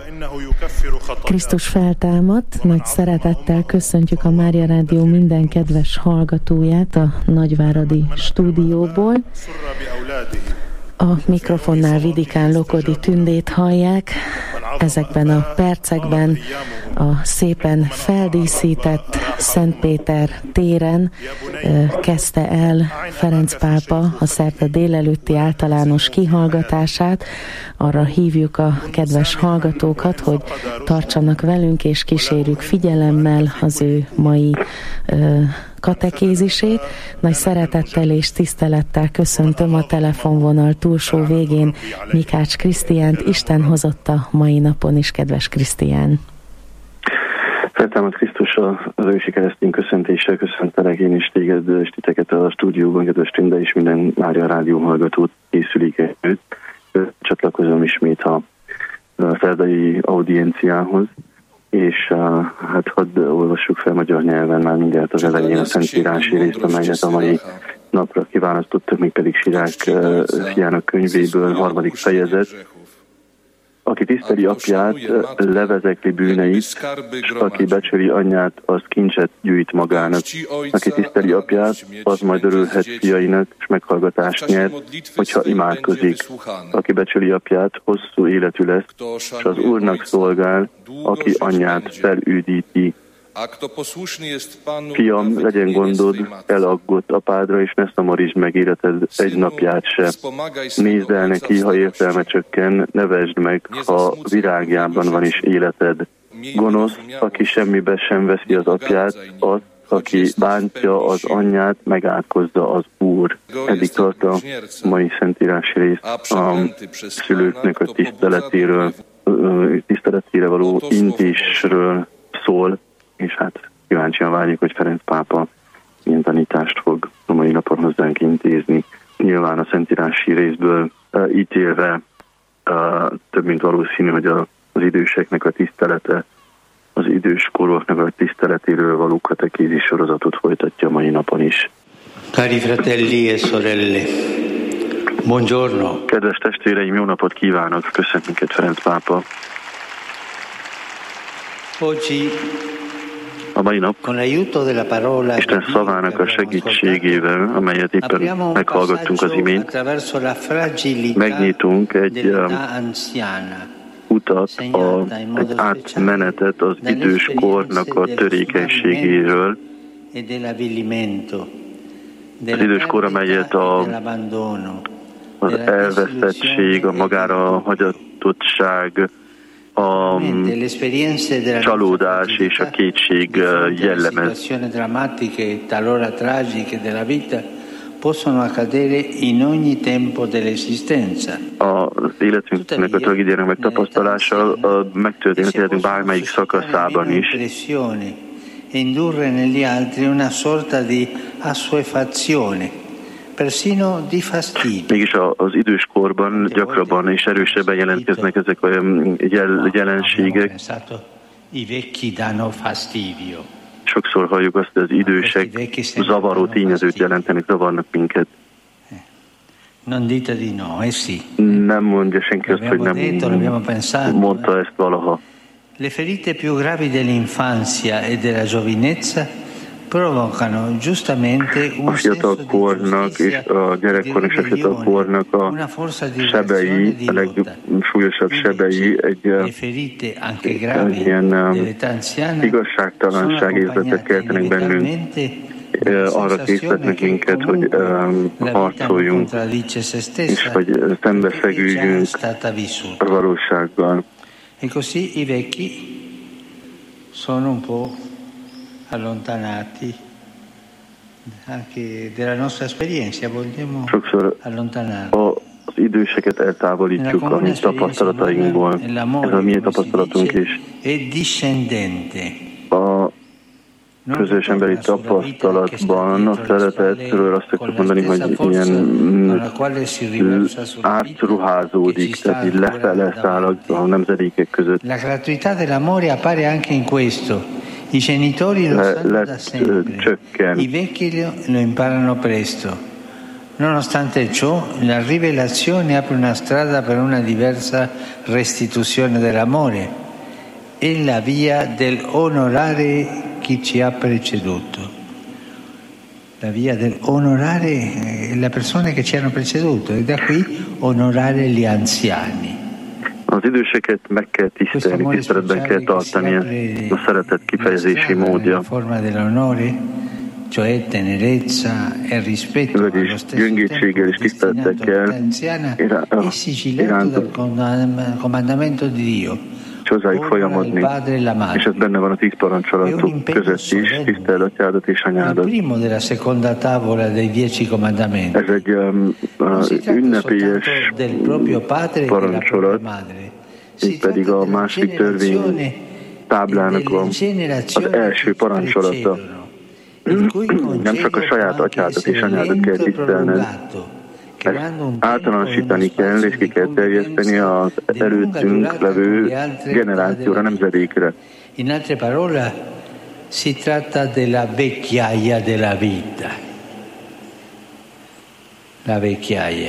Krisztus feltámadt, nagy szeretettel köszöntjük a Mária Rádió minden kedves hallgatóját a Nagyváradi stúdióból. A mikrofonnál Vidikán Lokodi Tündét hallják. Ezekben a percekben a szépen feldíszített Szent Péter téren kezdte el Ferenc pápa a szerte délelőtti általános kihallgatását. Arra hívjuk a kedves hallgatókat, hogy tartsanak velünk és kísérjük figyelemmel az ő mai katekézisét. Nagy szeretettel és tisztelettel köszöntöm a telefonvonal túlsó végén Mikács Krisztiánt. Isten hozott a mai napon is, kedves Krisztián! Feltámad Krisztus, az ősi keresztény köszöntéssel köszöntelek én is téged és titeket a stúdióban, kedves Tünde, és minden Mária Rádió hallgatót készülik előtt. Csatlakozom ismét a szerdai audienciához, és hát hadd olvassuk fel magyar nyelven már mindjárt az elején a szentírási részt, amelyet a mai napra kiválasztottak, még pedig Sirák fiának könyvéből, 3. fejezet. Aki tiszteli apját, levezekli bűneit, és aki becsüli anyját, az kincset gyűjt magának. Aki tiszteli apját, az majd örülhet fiainak, és meghallgatást nyer, hogyha imádkozik. Aki becsüli apját, hosszú életű lesz, és az Úrnak szolgál, aki anyját felüdíti. Fiam, legyen gondod, elaggott apádra, és ne szomorítsd meg életed egy napját se. Nézd el neki, ha értelme csökken, ne vesd meg, ha virágjában van is életed. Gonosz, aki semmibe sem veszi az apját, az, aki bántja az anyját, megátkozza az Úr. Eddig tart a mai szentírási rész a szülőknek a tiszteletére való intésről szól, és hát kíváncsian várjuk, hogy Ferenc pápa milyen tanítást fog a mai napon hozzánk intézni. Nyilván a szentírási részből ítélve több mint valószínű, hogy az időseknek a tisztelete, az időskoroknak a tiszteletéről való katekézis sorozatot folytatja a mai napon is. Cari fratelli e sorelle, buongiorno. Kedves testvéreim, jó napot kívánok! Köszönjük minket Ferenc pápa! Oggi a mai nap Isten szavának a segítségével, amelyet éppen meghallgattunk az imént, megnyitunk egy utat, egy átmenetet az idős kornak a törékenységéről. Az idős kor, amelyet az elveszettség, a magára hagyatottság, a csalódás és a kétség jellemez. Az életünknek a tragédiának megtapasztalása megtörténhet életünk bármelyik szakaszában is. Mégis az idős korban gyakrabban és erősebben jelentkeznek ezek a jelenségek. Sokszor halljuk azt, hogy az idősek zavaró tényezőt jelentenek, zavarnak minket. Nem mondja senki azt, hogy nem mondta ezt valaha. Le ferite più gravi dell'infanzia e della giovinezza provocano giustamente un fiatalkornak és a gyerekkornak és a fiatalkornak a sebei, a legsúlyosabb sebei egy ilyen igazságtalanság érzetet keltenek bennünk. Arra készített minket, hogy harcoljunk, és hogy szembeszegüljünk a valósággal. E così i vecchi sono un po' allontanati anche della nostra esperienza, vogliamo allontanarli. Az időseket eltávolítjuk a mi tapasztalatainkból. Ez a mi tapasztalatunk is. A közös emberi tapasztalatban a szeretetről azt akarok mondani, hogy ilyen átruházódik, tehát így lefele száll a nemzedékek között. La gratuità dell'amore appare anche in questo. I genitori lo sanno da sempre, i vecchi lo imparano presto. Nonostante ciò, la rivelazione apre una strada per una diversa restituzione dell'amore e la via del onorare chi ci ha preceduto. La via del onorare le persone che ci hanno preceduto e da qui onorare gli anziani. Az időseket meg kell tisztelni, tiszteletben kell tartani, a szeretet kifejezési módja. Vagyis gyöngétséggel és tisztelettel és hozzájuk folyamodni, és ez benne van a 10 parancsolatok között is, tiszteld atyádat és anyádat. Ez egy ünnepélyes parancsolat, így pedig a második törvény táblának az első parancsolata. Nem csak a saját atyádat és anyádat kell tisztelned, ezt általánosítani kell, és ki kell terjeszteni az előttünk levő generációra, nemzedékre. In altre parole, si tratta della vecchiaia della vita. La vecchiaia.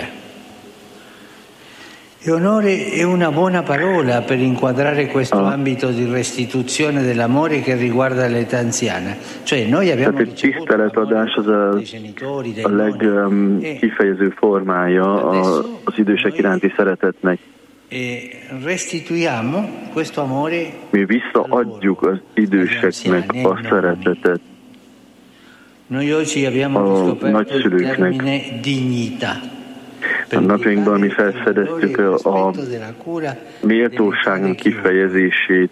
E onore è una buona parola per inquadrare questo ambito di restituzione dell'amore che riguarda l'età anziana. Cioè noi abbiamo tiszteletadás az a legkifejező formája az idősek iránti szeretetnek. Restituiamo questo amore. Mi visszaadjuk az időseknek a szeretetet. Noi oggi abbiamo riscoperto il termine dignità. A napjainkban mi felfedeztük a méltóságnak kifejezését,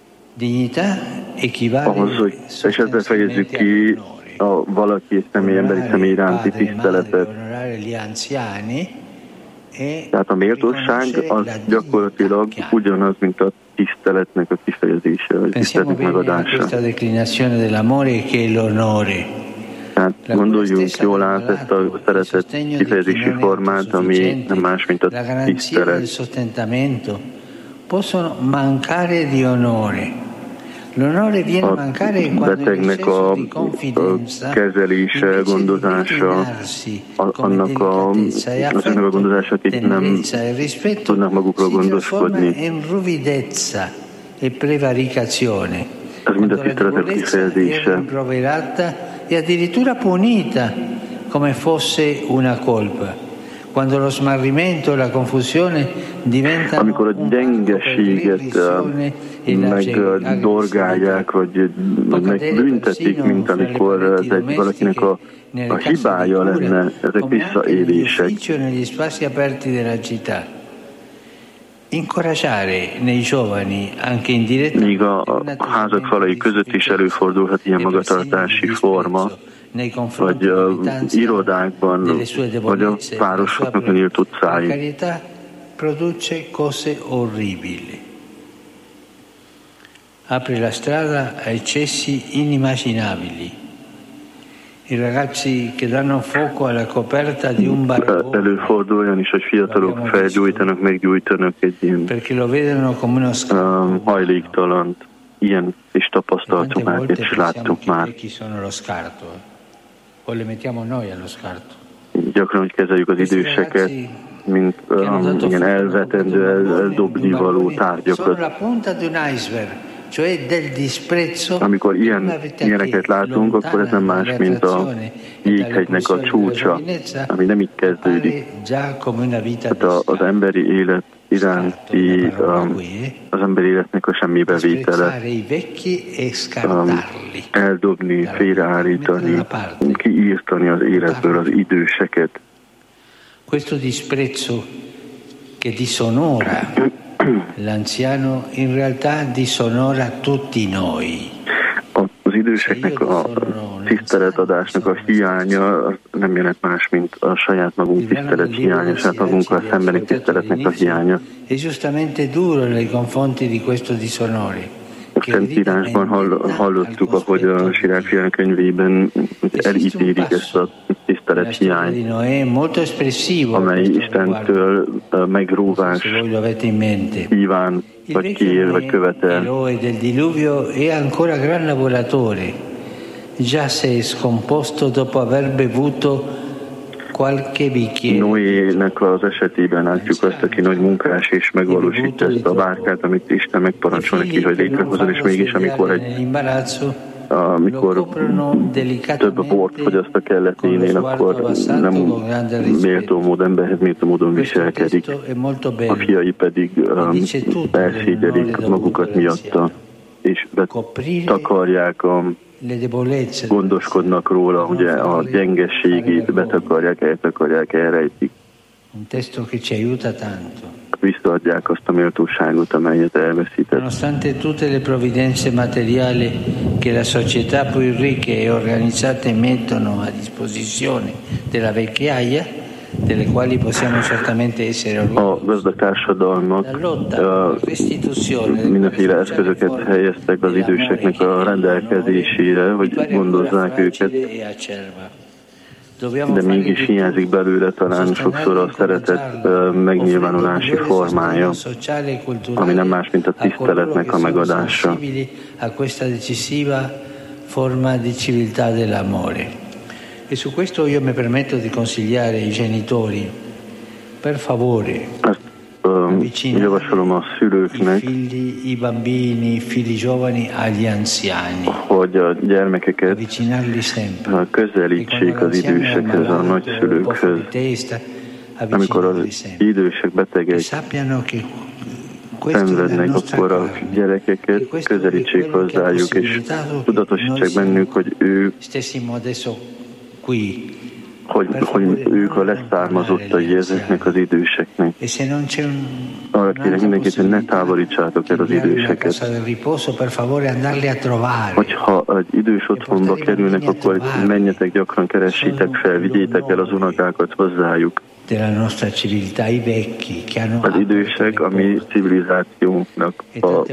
ahhoz, hogy és ezzel fejezzük ki a valaki emberi személy iránti tiszteletet. Tehát a méltóság az gyakorlatilag ugyanaz, mint a tiszteletnek a kifejezése, a tiszteletnek megadása. Tehát gondoljunk jól át ezt a szeretet kifejezési formát, ami nem más, mint a tisztelet. A betegnek a kezelése, gondozása, azoknak a gondozása, akik nem tudnak magukról gondoskodni. Ez mind a tiszteletet kifejezése. E addirittura punita come fosse una colpa. Quando lo smarrimento e la confusione diventano amikor a gyengeséget megdorgálják, vagy megbüntetik, mint amikor ez egy valakinek a hibája lenne, ezek visszaélések. Míg a házak falai között is előfordulhat ilyen magatartási forma, vagy irodákban, vagy a városoknak a nyílt utcáin. Apre la strada a eccessi inimmaginabili. I ragazzi che danno fuoco alla coperta di un barbone. Előfordul olyan is, hogy fiatalok felgyújtanak, meggyújtanak egy ilyen hajléktalant. Ilyen is tapasztaltunk már, és láttuk már. Gyakran úgy kezeljük az időseket, mint ilyen elvetendő, eldobni-való tárgyakat. Amikor ilyeneket látunk, akkor ez nem más, mint a jéghegynek a csúcsa, ami nem így kezdődik. Hát az emberi élet iránti, az emberi életnek a semmibevétele, eldobni, félreállítani, kiírtani az életből az időseket. Questo disprezzo che disonora l'anziano in realtà disonora tutti noi. Az időseknek a tiszteletadásnak a hiánya nem jelent más, mint a saját magunk tisztelet hiánya, saját magunkkal szembeni tiszteletnek a hiánya. E giustamente duro nei confronti di questo disonore. A Szentírásban hallottuk, ahogy a Sirák fiának könyvében elítélik ezt a tisztelet hiányt, amely Istentől megróvás kíván, vagy kér, vagy követel. Del diluvio è ancora gran lavoratore. Già si è scomposto dopo aver bevuto Noének az esetében látjuk azt, aki nagy munkás és megvalósítja ezt a bárkát, amit Isten megparancsol neki, hogy létrehozol, és mégis amikor több bort fogyaszt a kelleténél, akkor nem méltó módon, emberhez méltó módon viselkedik. A fiai pedig elszégyelik magukat miatta, és betakarják, gondoskodnak róla, ugye a gyengességét betakarják, eltakarják, elrejtik. Visszaadják azt a méltóságot, amelyet elveszített. Nonostante tutte le provvidenze materiali che la società più ricche e organizzate mettono a disposizione della vecchiaia, delle quali possiamo certamente essere orgogliosi. A gazdag társadalmak mindenféle eszközöket helyeztek az időseknek a rendelkezésére, hogy gondozzák őket, de mégis hiányzik belőle talán sokszor a szeretet megnyilvánulási formája, ami nem más, mint a tiszteletnek a megadása. E su questo io mi permetto di consigliare ai genitori, per favore, javasolom a szülőknek, i bambini, i figli giovani agli anziani, hogy a gyermekeket közelítsék az idősekhez, a nagyszülőkhöz. Amikor az idősek betegek szenvednek, akkor a gyerekeket közelítsék hozzájuk, és tudatosítsák bennük, hogy ők a leszármazottai ezeknek az időseknek. Arra kérek mindenkit, hogy ne távolítsátok el az időseket. Hogyha egy idős otthonba kerülnek, akkor menjetek gyakran, keressétek fel, vigyétek el az unokákat hozzájuk. Az idősek a mi civilizációnknak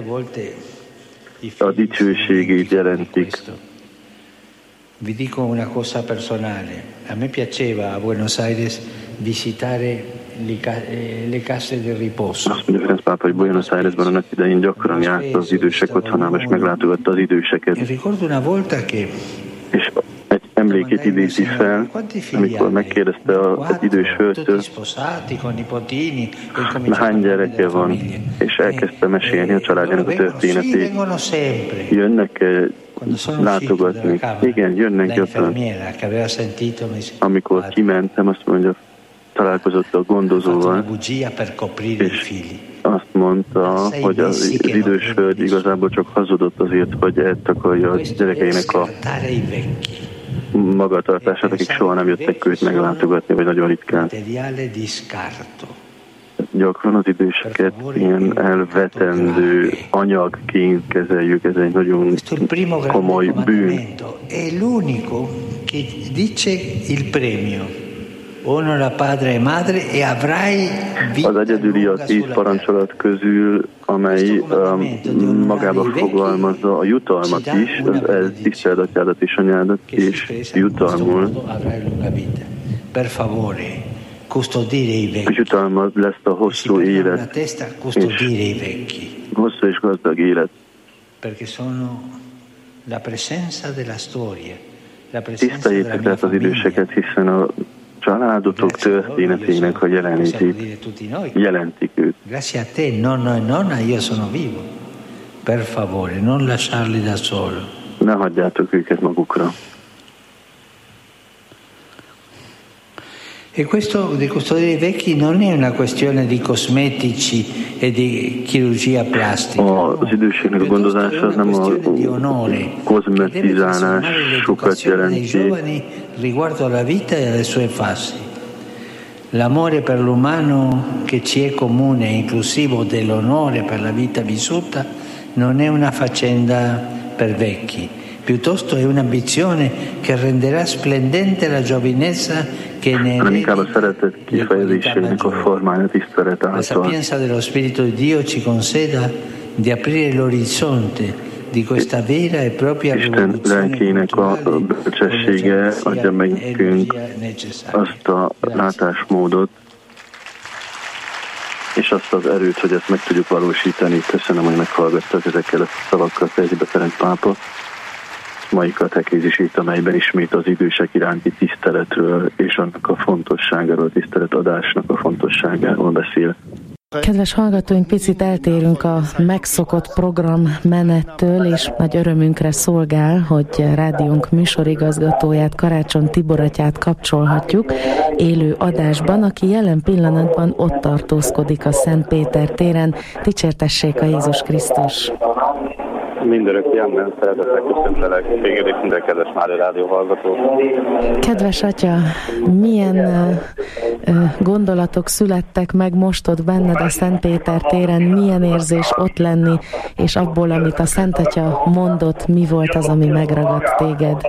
a dicsőségét jelentik. Vi dico una cosa personale. A me piaceva a Buenos Aires visitare le case del riposo. Azt mondja Ferenc pápa, hogy Buenos Airesben annak idején gyakran járt az idősek otthonába, és meglátogatta az időseket. Ricordo una volta che és egy emlékét idézi fel, amikor megkérdezte az idős hölgytől, hány gyereke van, és elkezdte mesélni a családjának a történetét. Jönnek látogatni. Igen, jönnek gyakran. Amikor kimentem, azt mondja, találkozott a gondozóval, és azt mondta, hogy az idős hölgy igazából csak hazudott azért, hogy eltakarja a gyerekeinek a magatartását, akik soha nem jöttek őt meglátogatni, vagy nagyon ritkán. Gyakran az időseket ilyen elvetendő anyagként kezeljük, ez egy nagyon komoly bűn. Az egyedüli a 10 parancsolat közül, amely magába fogalmazza a jutalmat is, ez tiszteld atyádat és anyádat, és jutalmul. És jutalmaz lesz a hosszú élet, és hosszú és gazdag élet. Tiszteljétek tehát az időseket, hiszen a családotok történetének a jelenlétét jelentik őt. Grazie a te, nonna, io sono vivo. Per favore, non lasciarli da solo. Ne hagyjátok őket magukra. E questo di custodire i vecchi non è una questione di cosmetici e di chirurgia plastica. Az időségnek a gondozása nem a kozmetizálás sokat jelenti. Riguardo alla vita e alle sue fasi. L'amore per l'umano che ci è comune e inclusivo dell'onore per la vita vissuta non è una faccenda per vecchi, piuttosto è un'ambizione che renderà splendente la giovinezza che ne inkább a szeretet kifejezésének a formája tisztelet által. La sapienza dello Spirito di Dio ci conceda di aprire l'orizzonte di questa vera e propria Isten lelkének a bölcsessége adja meg nekünk azt a látásmódot, és azt az erőt, hogy ezt meg tudjuk valósítani. Köszönöm, hogy meghallgattak ezekkel a szavakkal, fejezi be Ferenc pápa. mai katekézisét, amelyben ismét az idősek iránti tiszteletről és annak a fontosságáról, a tiszteletadásnak a fontosságáról beszél. Kedves hallgatóink, picit eltérünk a megszokott programmenettől, és nagy örömünkre szolgál, hogy rádiónk műsorigazgatóját, Karácsony Tibor atyát kapcsolhatjuk élő adásban, aki jelen pillanatban ott tartózkodik a Szent Péter téren. Dicsértessék a Jézus Krisztus! Mindörökké Amen, szeretettel köszöntelek téged és minden kedves Mária Rádió hallgató. Kedves atya, milyen gondolatok születtek meg most ott benned a Szent Péter téren, milyen érzés ott lenni, és abból, amit a Szent Atya mondott, mi volt az, ami megragadt téged?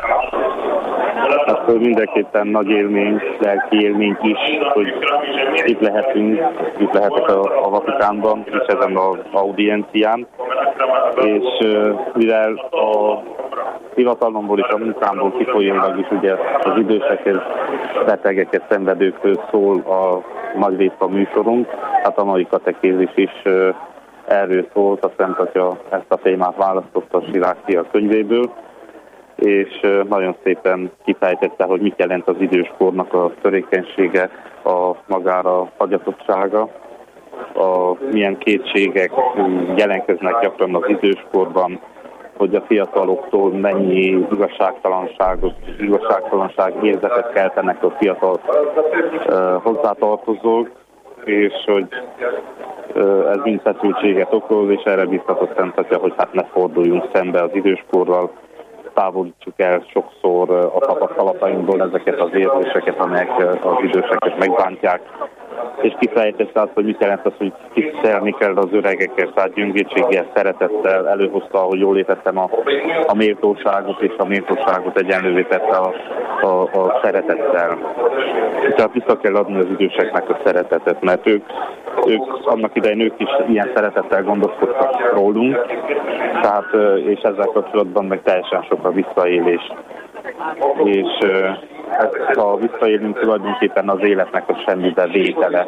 Hát mindenképpen nagy élmény, lelki élmény is, hogy itt lehetek a Vatikánban, és ezen az audiencián, és mivel a hivatalomból és a munkámból kifolyólag is ugye az idősekhez, betegeket, szenvedőkhöz szól a nagy részt a műsorunk, hát a mai katekézis is erről szólt, a Szent Atya ezt a témát választotta a Sirákia könyvéből, és nagyon szépen kifejtette, hogy mit jelent az időskornak a törékenysége, a magára hagyatottsága, milyen kétségek jelentkeznek gyakran az időskorban, hogy a fiataloktól mennyi igazságtalanság érzetet keltenek a fiatal hozzátartozók, és hogy ez mind feszültséget okoz, és erre biztatott Szent Atya, hogy hát ne forduljunk szembe az időskorral, távolítsuk el sokszor a tapasztalatainkból ezeket az érzéseket, amelyek az időseket megbántják, és kifejtette azt, hogy mit jelent az, hogy tisztelni kell az öregeket, tehát gyöngétséggel, szeretettel előhozta, ahogy jól értettem a méltóságot, és a méltóságot egyenlővé tette a szeretettel. Tehát vissza kell adni az időseknek a szeretetet, mert ők annak idején ők is ilyen szeretettel gondoskodtak rólunk, tehát, és ezzel kapcsolatban meg teljesen sok a visszaélés. És ha visszaélünk, tulajdonképpen az életnek a semmibe vétele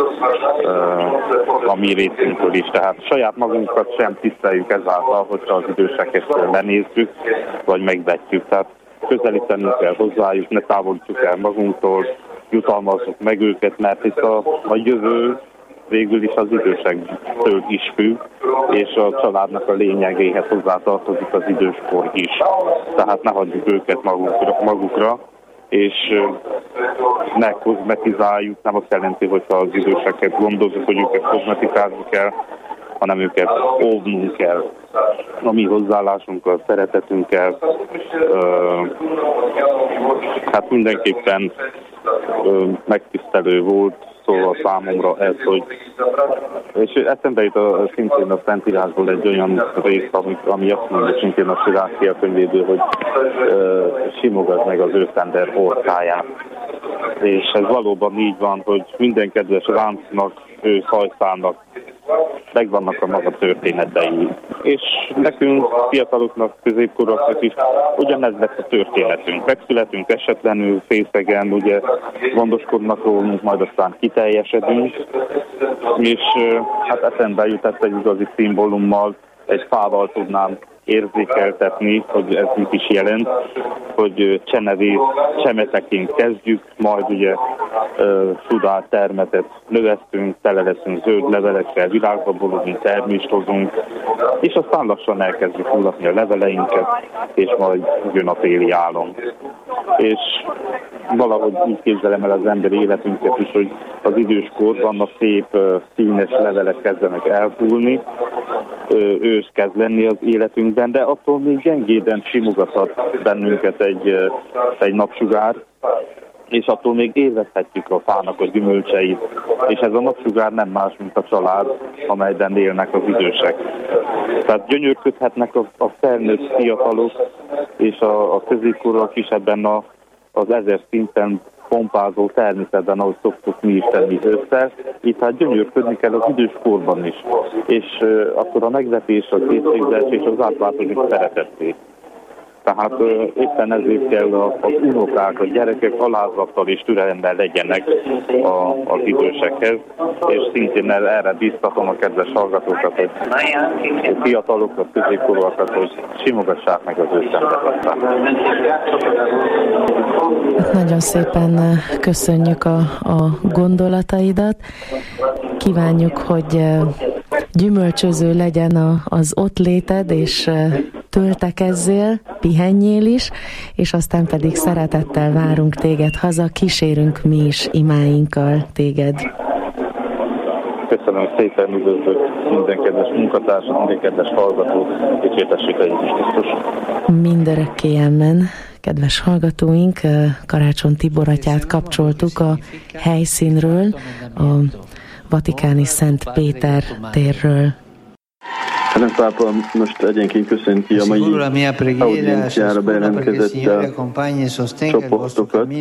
a mi részünkről is. Tehát saját magunkat sem tiszteljük ezáltal, hogyha az időseket lenézzük, vagy megvetjük. Tehát közelítenünk kell hozzájuk, ne távolítsuk el magunktól, jutalmazzuk meg őket, mert hisz a jövő végül is az idősektől is függ, és a családnak a lényegéhez hozzátartozik az időskor is. Tehát ne hagyjuk őket magukra, és ne kozmetizáljuk, nem azt jelenti, hogyha az időseket gondozunk, hogy őket kozmetikázni kell, hanem őket óvnunk kell. A mi hozzáállásunkkal, szeretetünkkel, hát mindenképpen megtisztelő volt, szóval számomra ez, hogy... És eszembe jut szintén a Szentírásból egy olyan rész, ami azt mondja szintén a Sirákia könyvéből, hogy simogasd meg az őszember orcáját. És ez valóban így van, hogy minden kedves ráncnak, őszhajszának megvannak a maga történetei. És nekünk, fiataloknak, középkoroknak is ugyanez lesz a történetünk. Megszületünk esetlenül, fészegen, ugye gondoskodnak rólunk, majd aztán kiteljesedünk. És hát eszembe jutott egy igazi szimbólummal, egy fával tudnám érzékeltetni, hogy ez mit is jelent, hogy csenevész csemeteként kezdjük, majd ugye sudár termetet növesztünk, tele leszünk zöld levelekkel, virágba borodunk, termést hozunk, és aztán lassan elkezdjük hullatni a leveleinket, és majd jön a téli álom. És valahogy így képzelem el az emberi életünket is, hogy az időskorban a szép színes levelek kezdenek elhullni, ősz kezd lenni az életünkben, de attól még gyengéden simogathat bennünket egy napsugár, és attól még élvezhetjük a fának a gyümölcseit, és ez a napsugár nem más, mint a család, amelyben élnek az idősek. Tehát gyönyörködhetnek a felnőtt fiatalok, és a középkorúak is ebben az 1000 szinten pompázó természetben, ahogy szoktuk mi is tenni össze. Itt hát gyönyörködni kell az idős korban is. És akkor a megvetés, a készségbeesés az átváltozik szeretetté. Tehát éppen ezért kell az unokák, a gyerekek alázattal és türelemmel legyenek az idősekhez, és szintén erre biztatom a kedves hallgatókat, hogy fiatalokat, középkorúakat, hogy simogassák meg az ő szenvedettet. Nagyon szépen köszönjük a gondolataidat. Kívánjuk, hogy gyümölcsöző legyen az ott léted, és töltekezzél, pihenjél is, és aztán pedig szeretettel várunk téged haza, kísérünk mi is imáinkkal téged. Köszönöm szépen, üdvözlök minden kedves munkatársat, minden kedves hallgatót, dicsértessék a Jézus Krisztus. Mindörökké amen. Kedves hallgatóink, Karácsony Tibor atyát kapcsoltuk a helyszínről, a vatikáni Szent Péter térről. Ferenc pápa most egyenként köszönti a mai audienciára bejelentkezett csoportokat.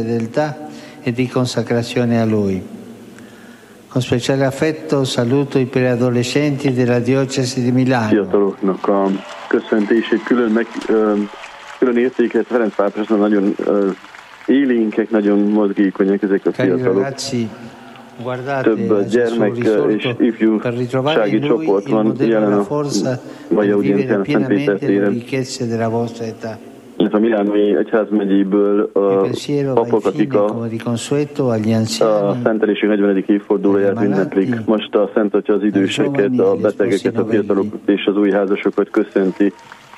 Con speciale affetto saluto i preadolescenti della diocesi di Milano. Fiataloknak a köszöntését külön értéket Ferenc pápa, nagyon élénkek, nagyon mozgékonyak ezek a fiatalok. Több gyermek és ifjúsági csoport van jelen a mai audiencián a Szent Péter téren. Ez a Milánói egyházmegyéből a papok, akik a szentelésük 40. évfordulóját ünneplik. Most a Szent Atya az időseket, a betegeket, a fiatalokat és az új házasokat köszönti.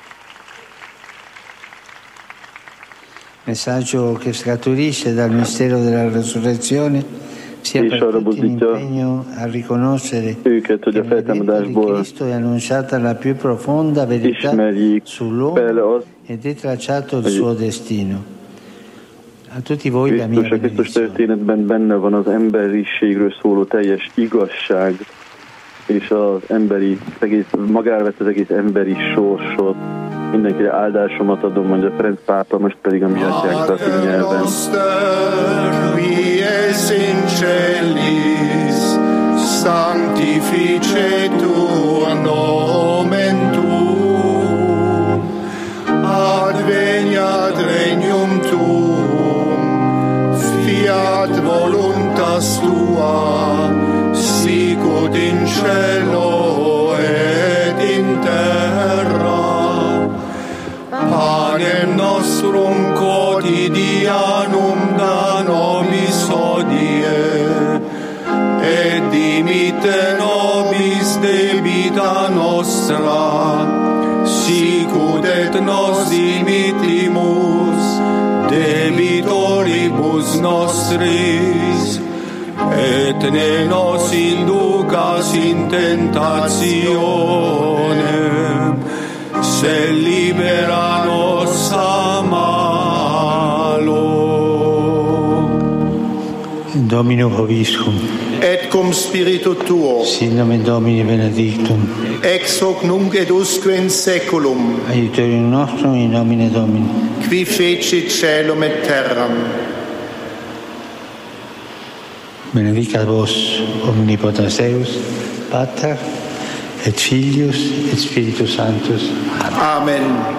Messaggio che scaturisce dal mistero della resurrezione sia per tutti l'impegno a riconoscere őket, hogy a feltámadásból Cristo è annunciata la più profonda verità sull'uomo ed è tracciato il suo destino. A tutti voi la mia Krisztus történetben benne van az emberiségről szóló teljes igazság, és az emberi, magára vett az egész emberi sorsot. Mindenkire áldásomat adom, mondja Ferenc pápa, most pedig a mi atyánk latin nyelven. Sanctificetur nomen tuum, adveniat regnum tuum, fiat voluntas tua, sicut in cielo et in terra. Panem nostrum quotidianum da nobis hodie, et dimitte nobis debita nostra, sicut et nos dimittimus debitoribus nostris, et ne nos inducas in tentationem, se libera nos a malo. Domino vobiscum. Et cum spiritu tuo. Sin nomen Domini benedictum. Ex hoc nunc et usque in seculum. Aiuterium nostrum in nomine Domini. Qui fecit caelum et terram. Benedicat vos omnipotens Deus, Pater et Filius et Spiritus Sanctus. Amen.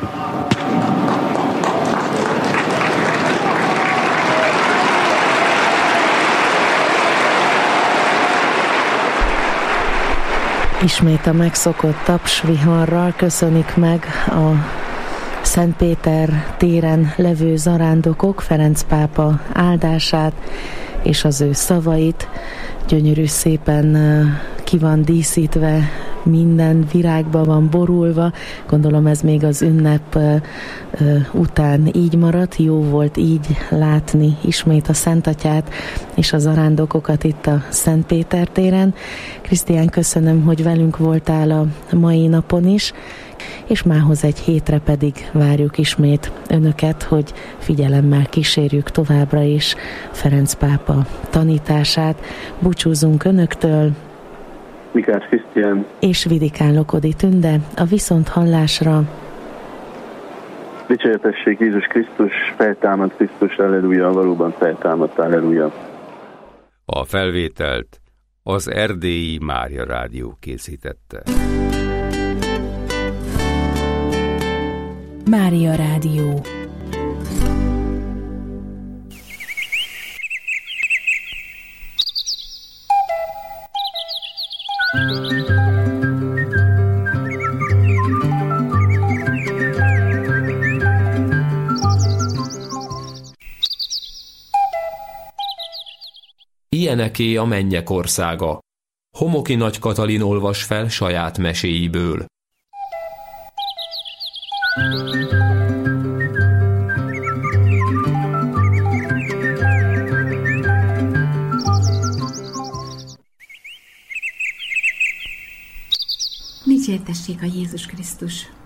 Ismét a megszokott tapsviharral köszönik meg a Szent Péter téren levő zarándokok Ferenc pápa áldását és az ő szavait. Gyönyörű szépen ki van díszítve, minden virágba van borulva. Gondolom ez még az ünnep után így maradt. Jó volt így látni ismét a Szent Atyát és az zarándokokat itt a Szent Péter téren. Krisztián, köszönöm, hogy velünk voltál a mai napon is, és mához egy hétre pedig várjuk ismét önöket, hogy figyelemmel kísérjük továbbra is Ferenc pápa tanítását. Búcsúzunk önöktől. Mikács Krisztián És Vidikán Lokodi Tünde, a viszonthallásra. Dicsértessék Jézus Krisztus, feltámad Krisztus, halleluja, valóban feltámadt, halleluja. A felvételt az Erdélyi Mária Rádió készítette. Mária Rádió. Ilyeneké a mennyek országa. Homoki Nagy Katalin olvas fel saját meséiből. Dicsértessék a Jézus Krisztus!